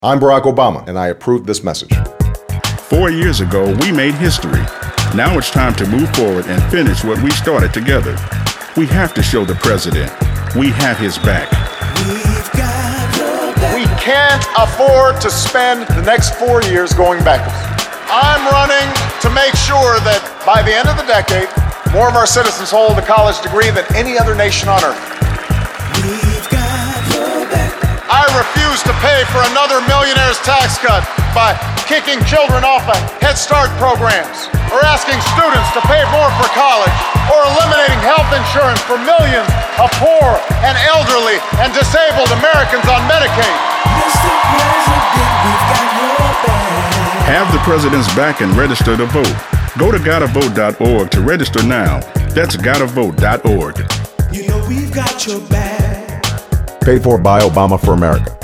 I'm Barack Obama, and I approve this message. 4 years ago, we made history. Now it's time to move forward and finish what we started together. We have to show the president we have his back. We can't afford to spend the next 4 years going backwards. I'm running to make sure that by the end of the decade, more of our citizens hold a college degree than any other nation on earth. I refuse to pay for another millionaire's tax cut by kicking children off of Head Start programs, or asking students to pay more for college, or eliminating health insurance for millions of poor and elderly and disabled Americans on Medicaid. Mr. President, we've got your back. Have the president's back and register to vote. Go to gottavote.org to register now. That's gottavote.org. You know we've got your back. Paid for by Obama for America.